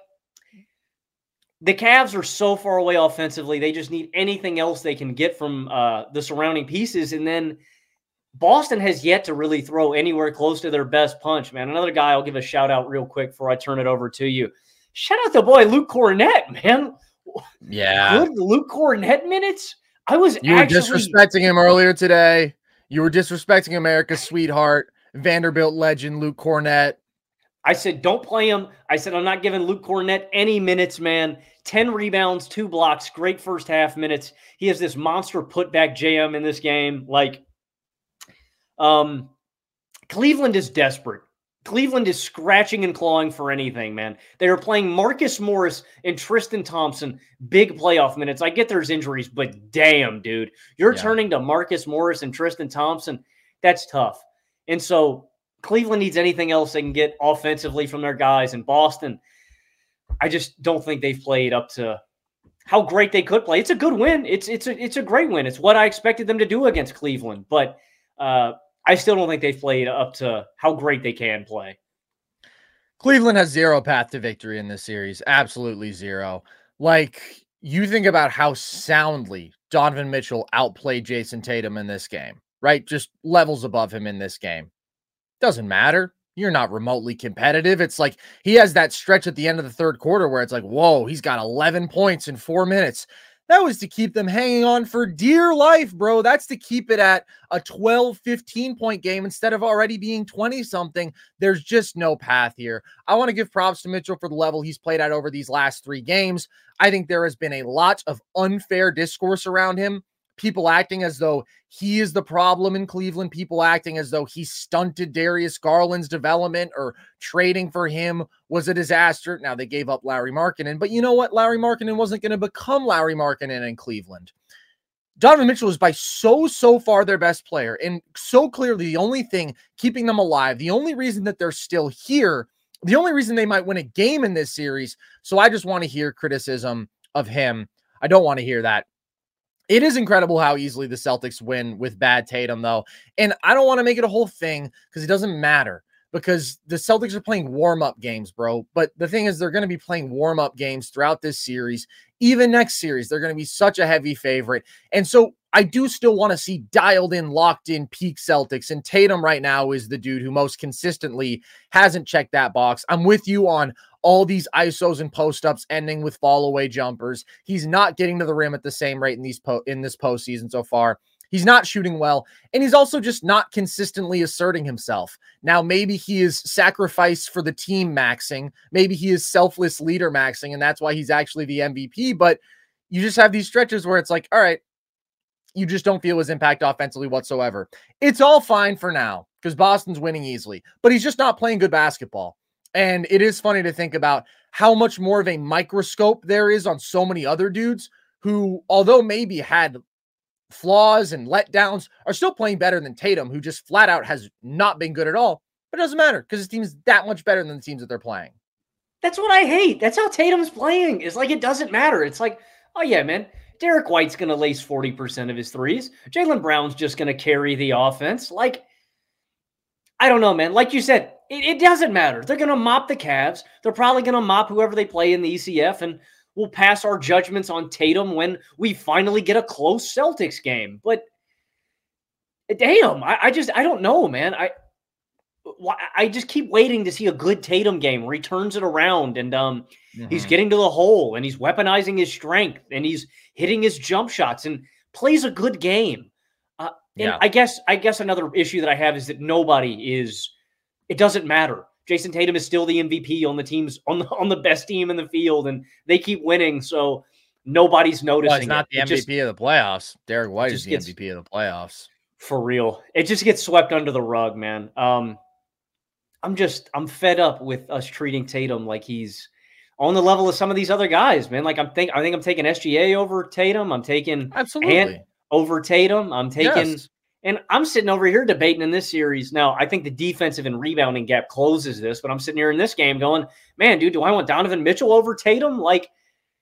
[SPEAKER 11] the Cavs are so far away offensively. They just need anything else they can get from uh, the surrounding pieces. And then Boston has yet to really throw anywhere close to their best punch, man. Another guy I'll give a shout out real quick before I turn it over to you. Shout out the boy Luke Cornett, man.
[SPEAKER 10] Yeah.
[SPEAKER 11] Good Luke Cornett minutes. I was
[SPEAKER 10] You
[SPEAKER 11] actually
[SPEAKER 10] were disrespecting him earlier today. You were disrespecting America's sweetheart, Vanderbilt legend Luke Cornett.
[SPEAKER 11] I said, don't play him. I said, I'm not giving Luke Cornett any minutes, man. ten rebounds, two blocks, great first half minutes. He has this monster putback jam in this game. Like, um, Cleveland is desperate. Cleveland is scratching and clawing for anything, man. They are playing Marcus Morris and Tristan Thompson, big playoff minutes. I get there's injuries, but damn, dude. You're
[SPEAKER 10] Yeah.
[SPEAKER 11] turning to Marcus Morris and Tristan Thompson. That's tough. And so Cleveland needs anything else they can get offensively from their guys. In Boston, I just don't think they've played up to how great they could play. It's a good win. It's it's a, it's a great win. It's what I expected them to do against Cleveland. But uh, I still don't think they've played up to how great they can play.
[SPEAKER 10] Cleveland has zero path to victory in this series. Absolutely zero. Like, you think about how soundly Donovan Mitchell outplayed Jason Tatum in this game, right? Just levels above him in this game. Doesn't matter. You're not remotely competitive. It's like he has that stretch at the end of the third quarter where it's like, whoa, he's got eleven points in four minutes. That was to keep them hanging on for dear life, bro. That's to keep it at a twelve, fifteen point game instead of already being twenty something. There's just no path here. I want to give props to Mitchell for the level he's played at over these last three games. I think there has been a lot of unfair discourse around him. People acting as though he is the problem in Cleveland. People acting as though he stunted Darius Garland's development or trading for him was a disaster. Now, they gave up Lauri Markkanen, but you know what? Lauri Markkanen wasn't going to become Lauri Markkanen in Cleveland. Donovan Mitchell is by so, so far their best player, and so clearly the only thing keeping them alive, the only reason that they're still here, the only reason they might win a game in this series. So I just want to hear criticism of him. I don't want to hear that. It is incredible how easily the Celtics win with bad Tatum, though. And I don't want to make it a whole thing because it doesn't matter, because the Celtics are playing warm-up games, bro. But the thing is, they're going to be playing warm-up games throughout this series. Even next series, they're going to be such a heavy favorite. And so I do still want to see dialed-in, locked-in peak Celtics. And Tatum right now is the dude who most consistently hasn't checked that box. I'm with you on all these I S Os and post-ups ending with fall-away jumpers. He's not getting to the rim at the same rate in these po- in this postseason so far. He's not shooting well, and he's also just not consistently asserting himself. Now, maybe he is sacrificed for the team maxing. Maybe he is selfless leader maxing, and that's why he's actually the M V P. But you just have these stretches where it's like, all right, you just don't feel his impact offensively whatsoever. It's all fine for now because Boston's winning easily, but he's just not playing good basketball. And it is funny to think about how much more of a microscope there is on so many other dudes who, although maybe had flaws and letdowns, are still playing better than Tatum, who just flat out has not been good at all. But it doesn't matter because his team is that much better than the teams that they're playing.
[SPEAKER 11] That's what I hate. That's how Tatum's playing. It's like it doesn't matter. It's like, oh yeah, man, Derek White's going to lace forty percent of his threes. Jaylen Brown's just going to carry the offense. Like, I don't know, man. Like you said, it, it doesn't matter. They're going to mop the Cavs. They're probably going to mop whoever they play in the E C F, and we'll pass our judgments on Tatum when we finally get a close Celtics game. But damn, I, I just, I don't know, man. I I just keep waiting to see a good Tatum game where he turns it around and um, mm-hmm. he's getting to the hole and he's weaponizing his strength and he's hitting his jump shots and plays a good game. And yeah. I guess I guess another issue that I have is that nobody is. It doesn't matter. Jason Tatum is still the M V P on the teams on the on the best team in the field, and they keep winning. So nobody's noticing.
[SPEAKER 10] Well, it's not
[SPEAKER 11] it.
[SPEAKER 10] the
[SPEAKER 11] it
[SPEAKER 10] M V P
[SPEAKER 11] just,
[SPEAKER 10] of the playoffs. Derek White is the
[SPEAKER 11] gets,
[SPEAKER 10] M V P of the playoffs.
[SPEAKER 11] For real. It just gets swept under the rug, man. Um, I'm just I'm fed up with us treating Tatum like he's on the level of some of these other guys, man. Like I'm think I think I'm taking S G A over Tatum. I'm taking
[SPEAKER 10] Absolutely.
[SPEAKER 11] Ant over Tatum. I'm taking
[SPEAKER 10] Yes.
[SPEAKER 11] And I'm sitting over here debating in this series. Now, I think the defensive and rebounding gap closes this, but I'm sitting here in this game going, man, dude, do I want Donovan Mitchell over Tatum? Like,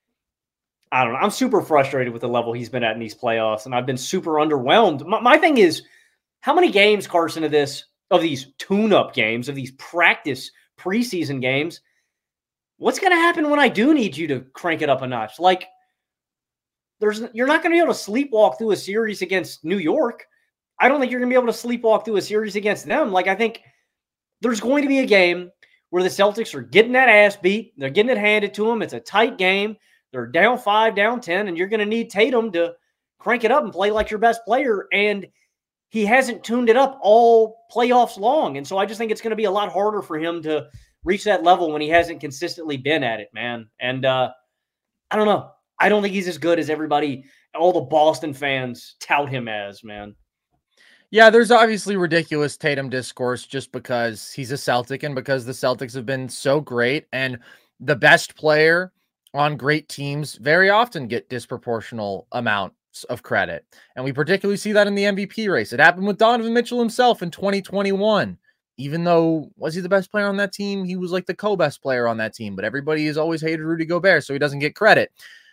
[SPEAKER 11] I don't know. I'm super frustrated with the level he's been at in these playoffs, and I've been super underwhelmed. My, my thing is, how many games, Carson, of this, of these tune-up games, of these practice preseason games, what's going to happen when I do need you to crank it up a notch? Like, there's you're not going to be able to sleepwalk through a series against New York. I don't think you're going to be able to sleepwalk through a series against them. Like, I think there's going to be a game where the Celtics are getting that ass beat. They're getting it handed to them. It's a tight game. They're down five, down ten, and you're going to need Tatum to crank it up and play like your best player. And he hasn't tuned it up all playoffs long. And so I just think it's going to be a lot harder for him to reach that level when he hasn't consistently been at it, man. And uh, I don't know. I don't think he's as good as everybody, all the Boston fans tout him as, man.
[SPEAKER 10] Yeah, there's obviously ridiculous Tatum discourse just because he's a Celtic and because the Celtics have been so great, and the best player on great teams very often get disproportional amounts of credit. And we particularly see that in the M V P race. It happened with Donovan Mitchell himself in twenty twenty-one. Even though, was he the best player on that team? He was like the co-best player on that team, but everybody has always hated Rudy Gobert, so he doesn't get credit.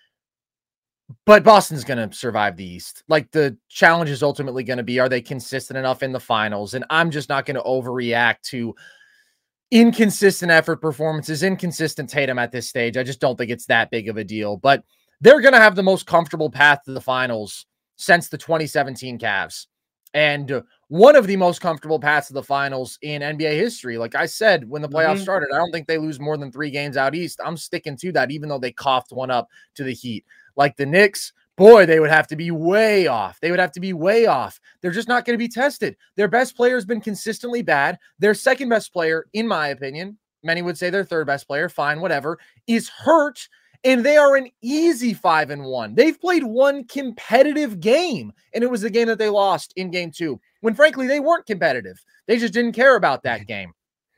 [SPEAKER 10] But Boston's going to survive the East. Like, the challenge is ultimately going to be, are they consistent enough in the finals? And I'm just not going to overreact to inconsistent effort performances, inconsistent Tatum at this stage. I just don't think it's that big of a deal. But they're going to have the most comfortable path to the finals since the twenty seventeen Cavs. And one of the most comfortable paths to the finals in N B A history. Like I said, when the playoffs mm-hmm. started, I don't think they lose more than three games out East. I'm sticking to that, even though they coughed one up to the Heat. Like the Knicks, boy, they would have to be way off. They would have to be way off. They're just not going to be tested. Their best player has been consistently bad. Their second best player, in my opinion, many would say their third best player, fine, whatever, is hurt. And they are an easy five and one. They've played one competitive game, and it was the game that they lost in game two, when frankly, they weren't competitive. They just didn't care about that game.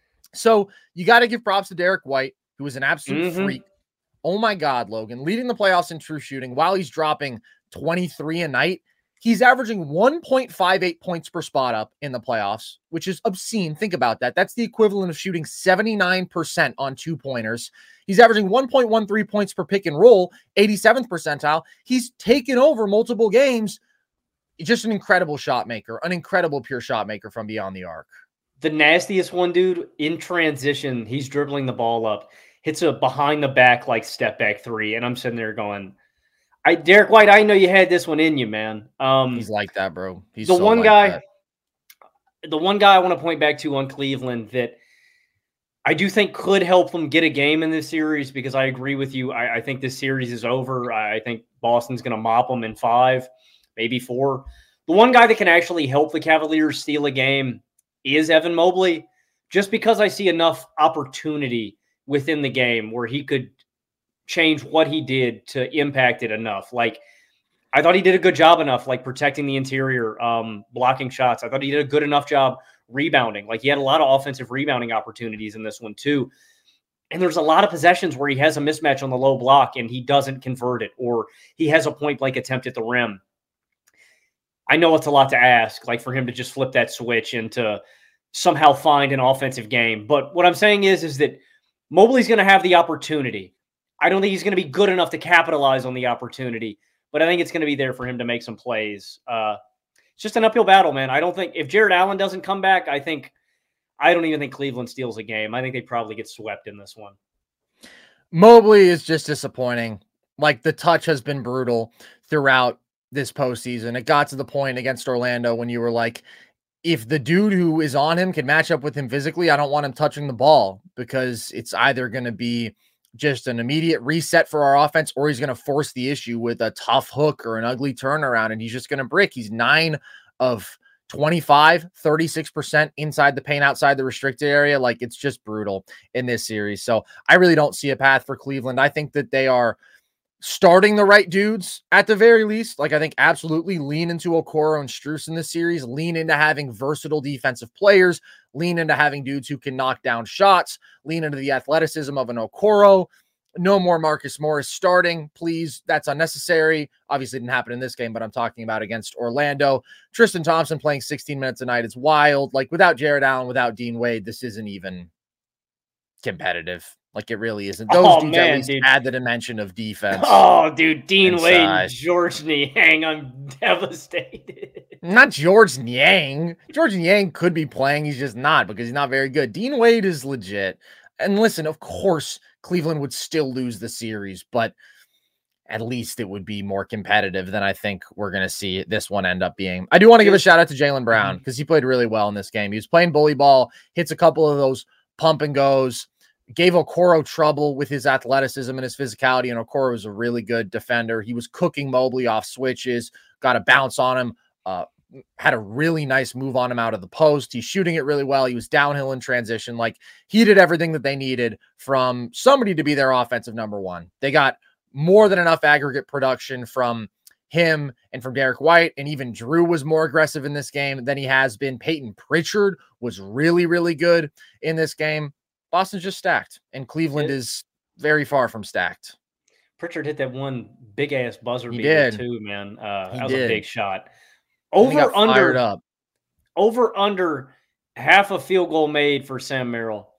[SPEAKER 10] So you got to give props to Derek White, who is an absolute mm-hmm. freak. Oh my God, Logan, leading the playoffs in true shooting while he's dropping twenty-three a night. He's averaging one point five eight points per spot up in the playoffs, which is obscene. Think about that. That's the equivalent of shooting seventy-nine percent on two-pointers. He's averaging one point one three points per pick and roll, eighty-seventh percentile. He's taken over multiple games. Just an incredible shot maker, an incredible pure shot maker from beyond the arc.
[SPEAKER 11] The nastiest one, dude, in transition, he's dribbling the ball up, hits a behind the back, like step back three. And I'm sitting there going, I, Derek White, I know you had this one in you, man. Um,
[SPEAKER 10] He's like that, bro. He's
[SPEAKER 11] the
[SPEAKER 10] so
[SPEAKER 11] one
[SPEAKER 10] like
[SPEAKER 11] guy,
[SPEAKER 10] that.
[SPEAKER 11] the one guy I want to point back to on Cleveland that I do think could help them get a game in this series, because I agree with you. I, I think this series is over. I, I think Boston's going to mop them in five, maybe four. The one guy that can actually help the Cavaliers steal a game is Evan Mobley, just because I see enough opportunity within the game where he could change what he did to impact it enough. Like, I thought he did a good job enough, like protecting the interior, um, blocking shots. I thought he did a good enough job rebounding. Like, he had a lot of offensive rebounding opportunities in this one too. And there's a lot of possessions where he has a mismatch on the low block and he doesn't convert it, or he has a point blank attempt at the rim. I know it's a lot to ask, like for him to just flip that switch and to somehow find an offensive game. But what I'm saying is, is that Mobley's going to have the opportunity. I don't think he's going to be good enough to capitalize on the opportunity, but I think it's going to be there for him to make some plays. Uh, it's just an uphill battle, man. I don't think if Jared Allen doesn't come back, I think I don't even think Cleveland steals a game. I think they probably get swept in this one.
[SPEAKER 10] Mobley is just disappointing. Like, the touch has been brutal throughout this postseason. It got to the point against Orlando when you were like, if the dude who is on him can match up with him physically, I don't want him touching the ball, because it's either going to be just an immediate reset for our offense, or he's going to force the issue with a tough hook or an ugly turnaround, and he's just going to brick. He's nine of twenty-five, thirty-six percent inside the paint, outside the restricted area. Like, it's just brutal in this series. So I really don't see a path for Cleveland. I think that they are starting the right dudes at the very least. Like, I think absolutely lean into Okoro and Strus in this series, lean into having versatile defensive players, lean into having dudes who can knock down shots, lean into the athleticism of an Okoro. No more Marcus Morris starting, please. That's unnecessary. Obviously didn't happen in this game, but I'm talking about against Orlando. Tristan Thompson playing sixteen minutes a night is wild. Like, without Jared Allen, without Dean Wade, this isn't even competitive. Like, it really isn't. Those
[SPEAKER 11] oh,
[SPEAKER 10] dudes
[SPEAKER 11] man,
[SPEAKER 10] at least
[SPEAKER 11] dude.
[SPEAKER 10] add the dimension of defense.
[SPEAKER 11] Oh, dude, Dean
[SPEAKER 10] inside.
[SPEAKER 11] Wade and George Niang, I'm devastated.
[SPEAKER 10] Not George Niang. George Niang could be playing. He's just not, because he's not very good. Dean Wade is legit. And listen, of course, Cleveland would still lose the series, but at least it would be more competitive than I think we're going to see this one end up being. I do want to give a shout out to Jaylen Brown, because he played really well in this game. He was playing bully ball, hits a couple of those pump and goes, gave Okoro trouble with his athleticism and his physicality, and Okoro was a really good defender. He was cooking Mobley off switches, got a bounce on him, uh, had a really nice move on him out of the post. He's shooting it really well. He was downhill in transition. Like, he did everything that they needed from somebody to be their offensive number one. They got more than enough aggregate production from him and from Derek White, and even Drew was more aggressive in this game than he has been. Peyton Pritchard was really, really good in this game. Boston's just stacked, and Cleveland is very far from stacked.
[SPEAKER 11] Pritchard hit that one big ass buzzer
[SPEAKER 10] He
[SPEAKER 11] beater
[SPEAKER 10] did.
[SPEAKER 11] too, man. Uh,
[SPEAKER 10] He
[SPEAKER 11] that was
[SPEAKER 10] did.
[SPEAKER 11] a big shot.
[SPEAKER 10] And he
[SPEAKER 11] Over
[SPEAKER 10] got fired
[SPEAKER 11] under
[SPEAKER 10] up.
[SPEAKER 11] over under half a field goal made for Sam Merrill.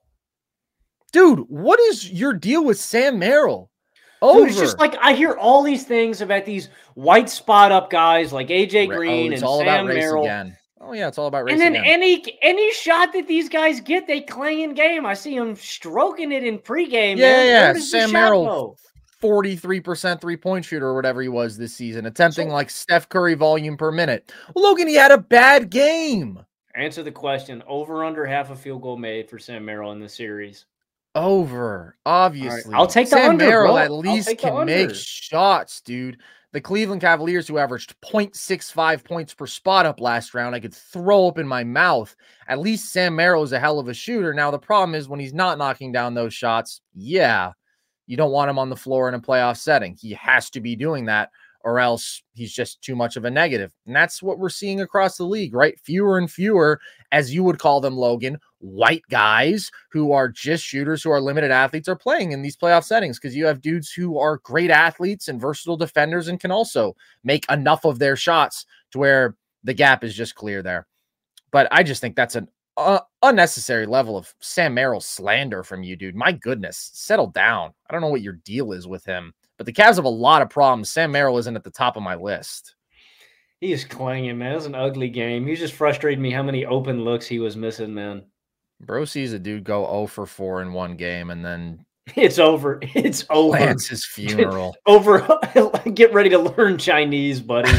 [SPEAKER 10] Dude, what is your deal with Sam Merrill? Over.
[SPEAKER 11] Dude, it's just like I hear all these things about these white spot up guys like A J Green
[SPEAKER 10] oh, it's
[SPEAKER 11] and
[SPEAKER 10] all
[SPEAKER 11] Sam
[SPEAKER 10] about race
[SPEAKER 11] Merrill.
[SPEAKER 10] again. Oh yeah, it's all about race
[SPEAKER 11] And then
[SPEAKER 10] again.
[SPEAKER 11] any any shot that these guys get, they clang in game. I see them stroking it in pregame.
[SPEAKER 10] Yeah,
[SPEAKER 11] man. Where
[SPEAKER 10] yeah.
[SPEAKER 11] does the
[SPEAKER 10] Sam
[SPEAKER 11] shot
[SPEAKER 10] Merrill,
[SPEAKER 11] go?
[SPEAKER 10] forty-three percent three-point shooter or whatever he was this season, attempting like Steph Curry volume per minute. Well, Logan, he had a bad game.
[SPEAKER 11] Answer the question. Over under half a field goal made for Sam Merrill in this series.
[SPEAKER 10] Over, obviously.
[SPEAKER 11] I'll take the
[SPEAKER 10] Sam
[SPEAKER 11] under,
[SPEAKER 10] Merrill
[SPEAKER 11] bro.
[SPEAKER 10] at
[SPEAKER 11] I'll
[SPEAKER 10] least
[SPEAKER 11] take the
[SPEAKER 10] can make
[SPEAKER 11] under.
[SPEAKER 10] shots, dude. The Cleveland Cavaliers, who averaged zero point six five points per spot up last round, I could throw up in my mouth. At least Sam Merrill is a hell of a shooter. Now, the problem is when he's not knocking down those shots, yeah, you don't want him on the floor in a playoff setting. He has to be doing that, or else he's just too much of a negative. And that's what we're seeing across the league, right? Fewer and fewer, as you would call them, Logan, white guys who are just shooters, who are limited athletes, are playing in these playoff settings, because you have dudes who are great athletes and versatile defenders and can also make enough of their shots to where the gap is just clear there. But I just think that's an uh, unnecessary level of Sam Merrill slander from you, dude. My goodness, settle down. I don't know what your deal is with him, but the Cavs have a lot of problems. Sam Merrill isn't at the top of my list.
[SPEAKER 11] He is clanging, man. It was an ugly game. He just frustrated me how many open looks he was missing, man.
[SPEAKER 10] Bro sees a dude go zero for four in one game, and then
[SPEAKER 11] It's over. It's over.
[SPEAKER 10] plans his funeral.
[SPEAKER 11] Over. Get ready to learn Chinese, buddy.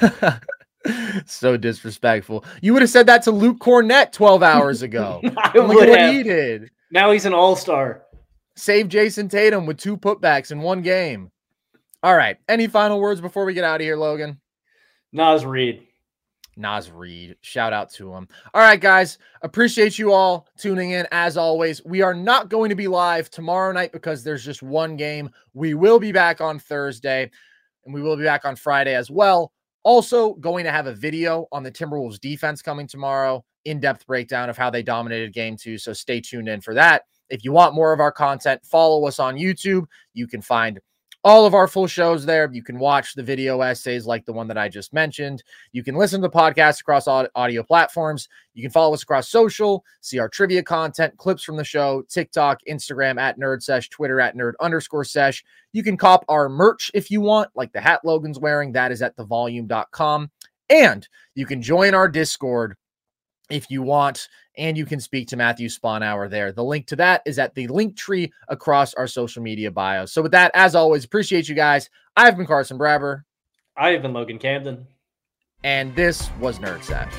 [SPEAKER 10] So disrespectful. You would have said that to Luke Cornett twelve hours ago.
[SPEAKER 11] I
[SPEAKER 10] Look
[SPEAKER 11] would
[SPEAKER 10] at what
[SPEAKER 11] have.
[SPEAKER 10] he did.
[SPEAKER 11] Now he's an all-star.
[SPEAKER 10] Save Jason Tatum with two putbacks in one game. All right. Any final words before we get out of here, Logan?
[SPEAKER 11] Naz Reid.
[SPEAKER 10] Naz Reid. Shout out to him. All right, guys. Appreciate you all tuning in. As always, we are not going to be live tomorrow night because there's just one game. We will be back on Thursday, and we will be back on Friday as well. Also going to have a video on the Timberwolves defense coming tomorrow. In-depth breakdown of how they dominated game two. So stay tuned in for that. If you want more of our content, follow us on YouTube. You can find all of our full shows there. You can watch the video essays like the one that I just mentioned. You can listen to the podcast across all audio platforms. You can follow us across social, see our trivia content, clips from the show, TikTok, Instagram at NerdSesh, Twitter at nerd underscore sesh. You can cop our merch if you want, like the hat Logan's wearing. That is at the volume dot com. And you can join our Discord if you want, and you can speak to Matthew Sponhour there. The link to that is at the link tree across our social media bios. So with that, as always, appreciate you guys. I've been Carson Brabber.
[SPEAKER 11] I have been Logan Camden.
[SPEAKER 10] And this was Nerd Sesh.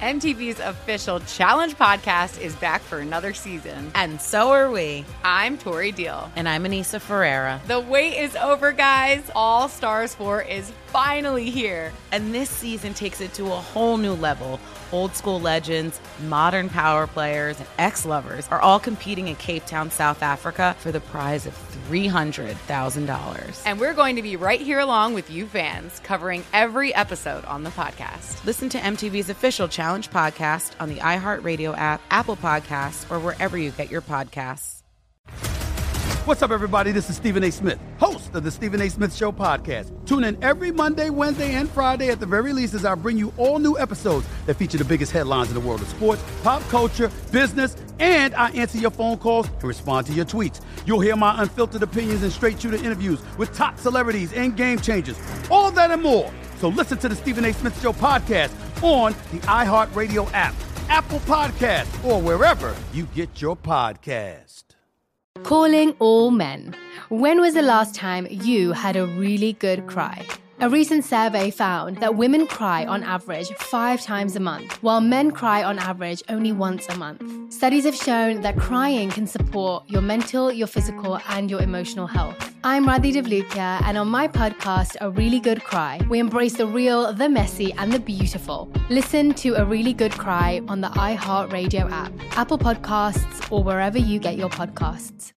[SPEAKER 3] M T V's official Challenge podcast is back for another season.
[SPEAKER 4] And so are we.
[SPEAKER 3] I'm Tori Deal.
[SPEAKER 4] And I'm Anissa Ferreira.
[SPEAKER 3] The wait is over, guys. All Stars four is finally here.
[SPEAKER 4] And this season takes it to a whole new level. Old school legends, modern power players, and ex-lovers are all competing in Cape Town, South Africa for the prize of three hundred thousand dollars.
[SPEAKER 3] And we're going to be right here along with you fans, covering every episode on the podcast.
[SPEAKER 4] Listen to M T V's official Challenge podcast on the iHeartRadio app, Apple Podcasts, or wherever you get your podcasts.
[SPEAKER 5] What's up, everybody? This is Stephen A. Smith, host of the Stephen A. Smith Show podcast. Tune in every Monday, Wednesday, and Friday at the very least as I bring you all new episodes that feature the biggest headlines in the world of sports, pop culture, business, and I answer your phone calls and respond to your tweets. You'll hear my unfiltered opinions and straight-shooter interviews with top celebrities and game changers. All that and more. So listen to the Stephen A. Smith Show podcast on the iHeartRadio app, Apple Podcasts, or wherever you get your podcast.
[SPEAKER 8] Calling all men. When was the last time you had a really good cry? A recent survey found that women cry on average five times a month, while men cry on average only once a month. Studies have shown that crying can support your mental, your physical, and your emotional health. I'm Radhi Devlukia, and on my podcast, A Really Good Cry, we embrace the real, the messy, and the beautiful. Listen to A Really Good Cry on the iHeartRadio app, Apple Podcasts, or wherever you get your podcasts.